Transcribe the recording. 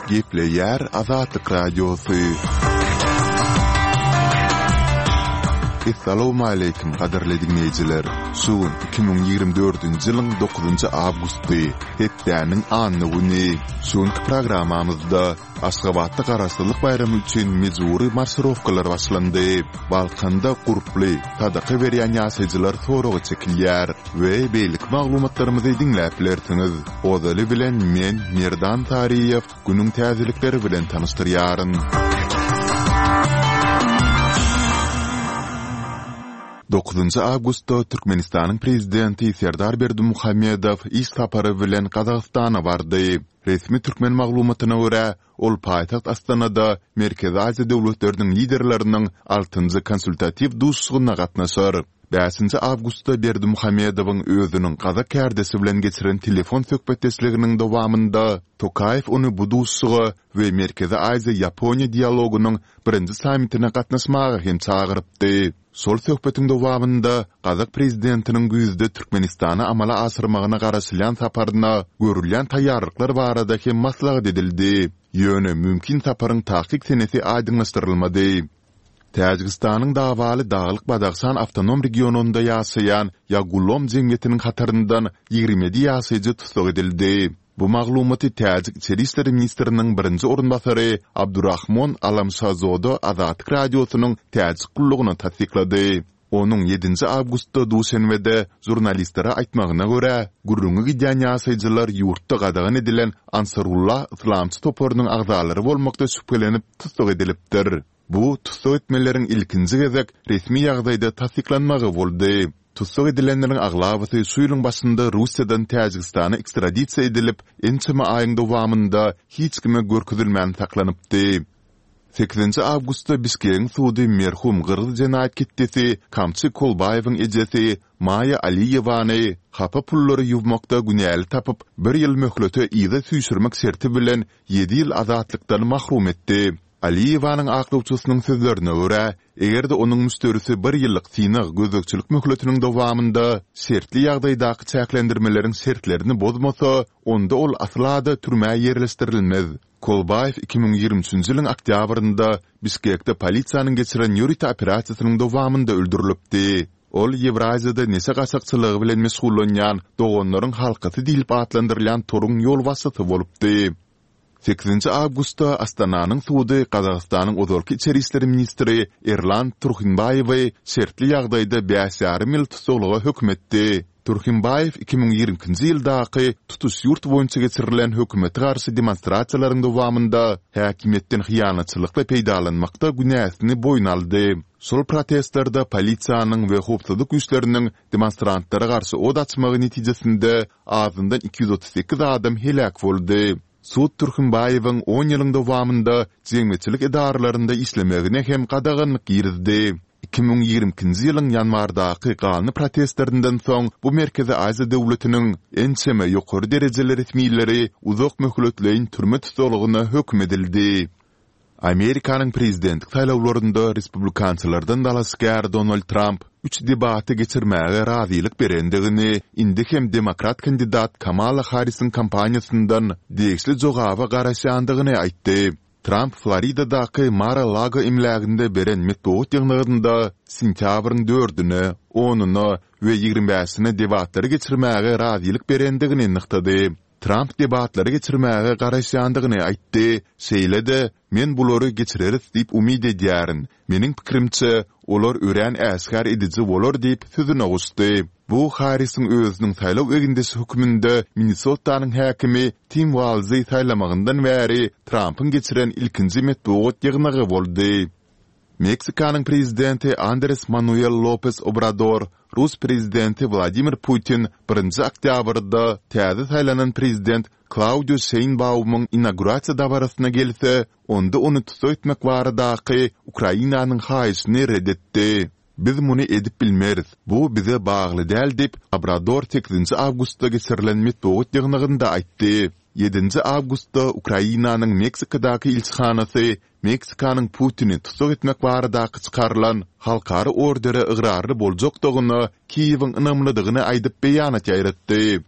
Gepleyer Azatlyk Radiosu. Assalamu alaykum qadarly dinleyijiler. Şuun 2024-nji ýylyň 9-njy awgusty, hepdäniň anyny. Şuňky programamyzda Aşgabatda Garaşlyk bayramy üçin mejburi marşrowkalar başlandy. Balkanda guruply sadaqa berýän ýaşaýjylar soragy çekilýär we beýlik maglumatlarymyzy dinläp bilersiňiz. Ozaly bilen men Merdan Tariýew günüň täzelikleri bilen tanystyryaryn. 9 Awgustda Türkmenistanyň prezidenti Serdar Berdimuhammedow iş sapary bilen Kazakstana bardy. Resmi türkmen maglumatyna görä, ol paýtaxt Astanada Merkezi Aziýa döwletleriniň liderleriniň 6-njy konsultativ duşsugyna gatnaşar. 5 Awgustda Berdimuhammedowyň özüniň Kazak kärdesi bilen geçiren telefon söhbetdeşliginiň dowamında Tokayew onu bu duşsugy we Merkezi Aziýa Ýaponiýa dialogunyň birinji sammitine gatnaşmagy hem çagyrypdy. Sol söhbetiň dowamında Kazak prezidentiniň güýzde Türkmenistany amala asyrmagyna garaşylan saparyna görülen taýýarlyklar barada hem maslahat edildi. Ýöne mümkin saparyň taýyk senesi aýdynlaşdyrylmady. Täjikistanyň dawaly Dağlyk Badaxsan awtonom regionunda ýaşaýan Ýagulom jemgyýetiniň hataryndan 27 ýaşaýjy tutsak edildi. Bu maglumaty Täjik Içeri işler ministriniň birinji orunbasary Abdurrahman Alamşazoda Azatlyk radiosynyň täjik gullugyny tasdiklady. Onun 7 Awgustda duşenbede jurnalistlere aýtmagyna görä, gurrungy gidýän ýaşaýjylar ýurtda gadagan edilen Ansarullah Islamçy toparynyň agzalary bolmakda şüphelenip tutsak edilipdir. Bu tutsak etmeleriň ilkinji gezek resmi ýagdaýda tasdiklanmagy boldy. Tutsak edilenleriň aglabysy şu ýylyň başynda Russiýadan Täjikistana ekstradisiýa edilip, ençeme aýyň dowamında hiç kime görkezilmän saklanypdy. 8 Awgustda Bişkekň sudy merhum Gyrgyz jenaýat ketdesi Kamçy Kolbaýewiň ejesi Maya Aliyewany hapa pullary ýuwmakda günäli tapyp 1 ýyl möhlete ýygy süýşürmek serti bilen 7 ýyl azatlykdan mahrum etdi. Aliyewanyň aklawçysynyň sözlerine görä, egerde onuň müsterisi 1 ýyllyk synyk gözekçilik möhletiniň dowamında sertli ýagdaýdaky çäklendirmeleriň sertlerini bozmasa, onda ol aslada türmäge ýerleşdirilmez. Kolbaýew 2023-nji ýylyň oktýabrynda Bişkekde polisiýanyň geçiren ýörüt operasiýasynyň dowamında öldürilipdi. Ol Ýewraziýada nese gaçakçylygy bilen meşgullanýan dogonlaryň halkasy diýilip atlandyrylýan toruň ýol wasity bolupdy. 8 Awgustda Astananyň sudy Kazakstanyň Ozalky içeri işleri ministri Erlan Turkhinbayewy sertli ýagdaýda 5,5 ýyl tutukluga hökm etdi. Turkhinbayew 2020-nji ýyldaky tutuş ýurt boýunça geçirilen hökümete garşy demonstrasiýalaryň dowamında häkimetden hyýanatçylykla peýdalanmakda günäsini boýun aldy. Sol protestlarda polisiýanyň we howpsuzlyk güýçleriniň demonstrantlary garşy od açmagy netijesinde azyndan 238 adam helak boldy. Sud Turkhinbayewiň 10 ýylyň dowamında jemgyýetçilik idaralarynda işlemegine hem gadaganlyk girdi. 2020-nji ýylyň ýanwardaky gany protestlerinden soň bu Merkezi Aziýa döwletiniň ençeme ýokary derejeli resmiýetleri uzak möhletleýin türme tutulugyna hökm edildi. Amerikanyň prezidentlik saýlawlarynda respublikançylardan dalaskär Donald Trump 3 debaty geçirmäge razylyk berendigini, indi hem demokrat kandidat Kamala Harris'in kampaniýasyndan degişli jogaba garaşandygyny aýtdy. Trump Floridadaky Mar-a-Lago imlagynda beren metbuat ýygnygynda sentýabryň 4-üne, 10-uny we 25-sine debatlary geçirmäge razylyk berendigini nyktady. Trump debatlary geçirmäge garaşandygyny aýtdy. Şeýle-de men bulary geçireris diýip umyd edýärin. Meniň pikirimçe olar ören äsgär edici bolar diýip sözüne gusdy. Bu Harris'in özüniň saýlaw egindesi hükmünde Minnesotanyň häkimi Tim Walz'y saýlamagyndan bäri Trump'yň geçiren ilkinji metbuat ýygnygy boldy. Meksikanyň prezidenti Andrés Manuel López Obrador, Rus prezidenti Vladimir Putin 1 oktýabrda täze saýlanan prezident Claudio Sheinbaum'yň inaugurasiýa dawarasyna gelse, onda onu tutsak etmek baradaky Ukrainanyň haýyşyny reddetdi. Biz muny edip bilmeris. Bu bize bagly däl diýip Obrador 8 Awgustda geçirilen metbuat ýygnygynda aýtdy. 7 Awgustda Ukrainanyň Meksikadaky ilçihanasy Meksikanyň Putini tutsak etmek baradaky çykarylan halkary ordere ıgrarly boljak dogyny Kiýewiň ynamlydygyny aýdyp beýanat ýaýratdy.